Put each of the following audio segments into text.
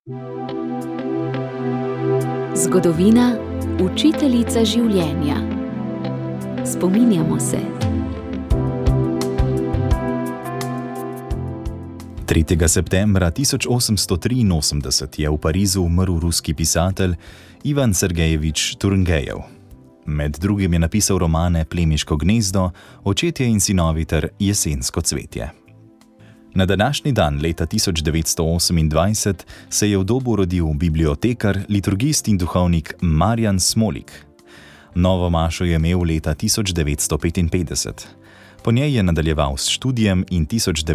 Zgodovina, učiteljica življenja. Spominjamo se. 3. septembra 1883 je v Parizu umrl ruski pisatelj Ivan Sergejevič Turgejev. Med drugim je napisal romane Plemiško gnezdo, Očetje in sinovi ter Jesensko cvetje. Na današnji dan leta 1928 se je v Dobu rodil bibliotekar, liturgist in duhovnik Marjan Smolik. Novo mašo je imel leta 1955. Po njej je nadaljeval s študijem in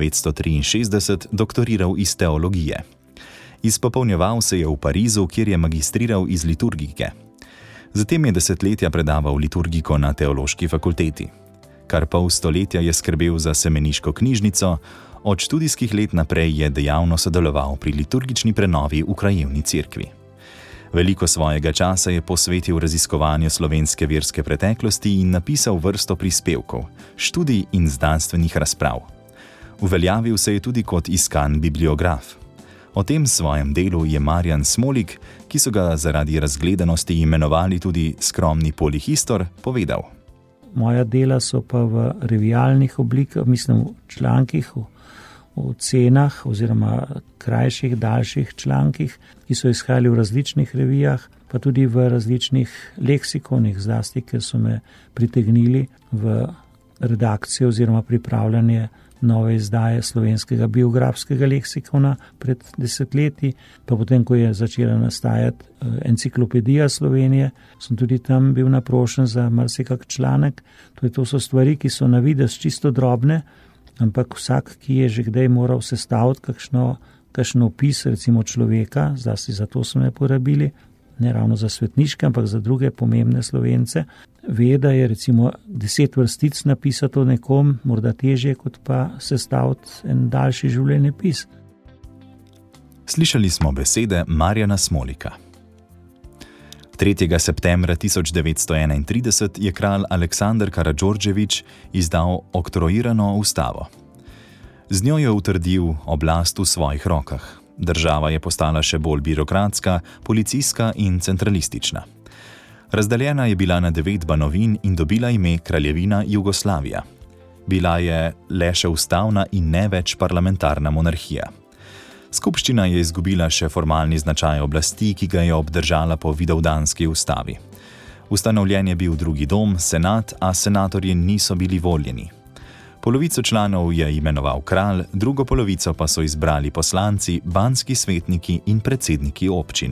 1963 doktoriral iz teologije. Izpopolnjeval se je v Parizu, kjer je magistriral iz liturgike. Zatem je desetletja predaval liturgiko na teološki fakulteti. Kar pol stoletja je skrbel za semeniško knjižnico, od študijskih let naprej je dejavno sodeloval pri liturgični prenovi v krajevni cerkvi. Veliko svojega časa je posvetil raziskovanju slovenske verske preteklosti in napisal vrsto prispevkov, študij in znanstvenih razprav. Uveljavil se je tudi kot iskan bibliograf. O tem svojem delu je Marjan Smolik, ki so ga zaradi razgledanosti imenovali tudi skromni polihistor, povedal. Moja dela so pa v revijalnih oblikah, mislim v člankih, v ocenah oziroma krajših, daljših člankih, ki so izhajali v različnih revijah, pa tudi v različnih leksikonih, zlasti, ker so me pritegnili v redakcijo oziroma pripravljanje nove izdaje slovenskega biografskega leksikona pred desetletji, pa potem, ko je začela nastajati enciklopedija Slovenije, sem tudi tam bil naprošen za marsikak članek. To so stvari, ki so na videz čisto drobne, ampak vsak, ki je že kdaj moral sestaviti kakšen opis, recimo človeka, zlasti zato so me porabili, ne ravno za svetniške, ampak za druge pomembne Slovence, ve, da je recimo 10 vrstic napisati o nekom morda težje, kot pa sestaviti en daljši življenjepis. Slišali smo besede Marjana Smolika. 3. septembra 1931 je kralj Aleksander Karadžordževič izdal oktroirano ustavo. Z njo je utrdil oblast v svojih rokah. Država je postala še bolj birokratska, policijska in centralistična. Razdeljena je bila na 9 banovin in dobila ime Kraljevina Jugoslavija. Bila je le še ustavna in ne več parlamentarna monarhija. Skupščina je izgubila še formalni značaj oblasti, ki ga je obdržala po vidovdanski ustavi. Ustanovljen je bil drugi dom, senat, a senatorji niso bili voljeni. Polovico članov je imenoval kralj, drugo polovico pa so izbrali poslanci, banski svetniki in predsedniki občin.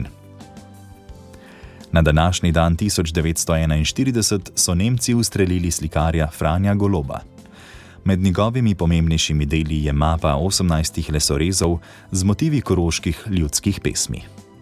Na današnji dan 1941 so Nemci ustrelili slikarja Franja Goloba. Med njegovimi pomembnejšimi deli je mapa 18 lesorezov z motivi koroških ljudskih pesmi.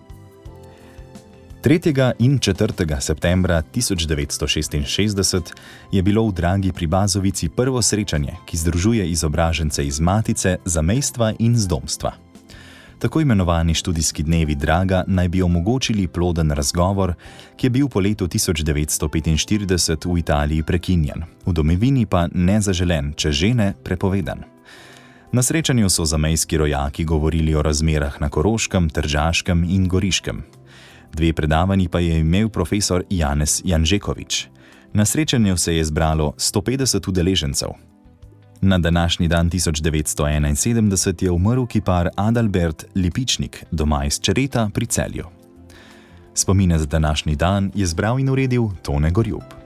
3. in 4. septembra 1966 je bilo v Dragi pri Bazovici prvo srečanje, ki združuje izobražence iz Matice, zamejstva in zdomstva. Tako imenovani študijski dnevi Draga naj bi omogočili ploden razgovor, ki je bil po letu 1945 v Italiji prekinjen, v domovini pa nezaželen, če že ne prepovedan. Na srečanju so zamejski rojaki govorili o razmerah na Koroškem, Tržaškem in Goriškem. 2 predavanji pa je imel profesor Janez Janžekovič. Na srečanju se je zbralo 150 udeležencev. Na današnji dan 1971 je umrl kipar Adalbert Lipičnik, doma iz Čereta pri Celju. Spomine za današnji dan je zbral in uredil Tone Gorjup.